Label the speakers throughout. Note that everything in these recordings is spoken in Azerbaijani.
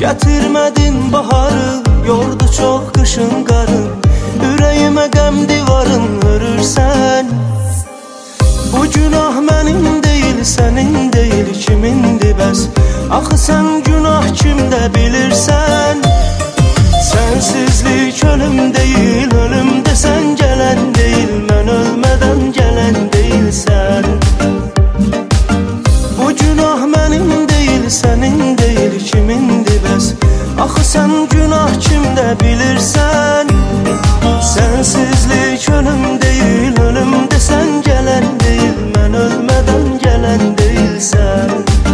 Speaker 1: Gətirmədin baharı, yordu çox qışın qarın. Ürəyimə qəm divarın hörürsən. Bu günah mənim deyil, sənin deyil, kimindir bəs? Axı sən günah kimdə bilirsən? Sensizlik ölüm deyil, ölüm desən gələn deyil. Mən ölmədən gələn deyilsən. Bu günah mənim deyil, sənin deyil, kimindir bəs? Axı sən günah kimdə bilirsən? Sensizlik ölüm deyil, ölüm desən gələn deyil. Mən ölmədən gələn deyilsən.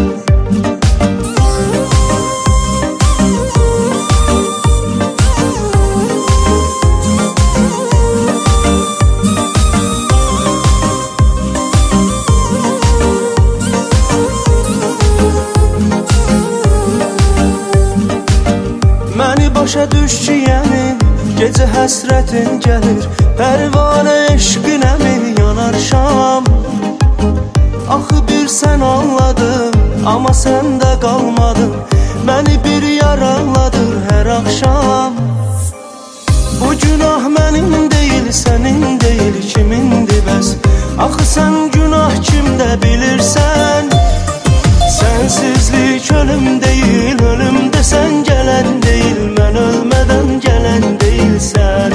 Speaker 1: Başa düş ki yəni, gecə həsrətin gəlir. Pərvanə eşqinə mi yanar şam? Axı bir sən anladın, amma səndə qalmadın. Məni bir yaraladır hər axşam. Bu günah mənim deyil, sənin deyil, kimindir bəs? Axı sən günah kimdə bilirsən? Sensizlik ölüm deyil, ölüm desən gələn deyil. Mən ölmədən gələn deyilsən.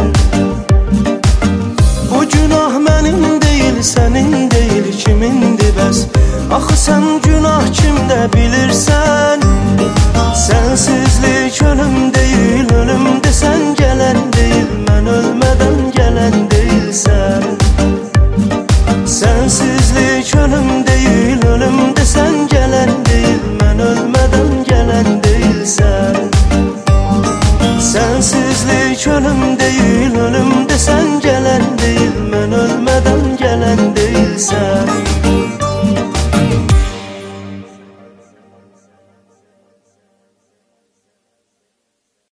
Speaker 1: Bu günah mənim deyil, sənin deyil, kimindir bəs? Axı sən günah kimdə bilirsən? Sensizlik ölüm deyil, ölüm desən gələn deyil. Mən ölmədən gələn deyilsən. Sensizlik ölüm deyil, ölüm desən gələn deyil. Mən ölmədən gələn deyilsən. Sensizlik ölüm deyil, ölüm desən gələn deyil. Mən ölmədən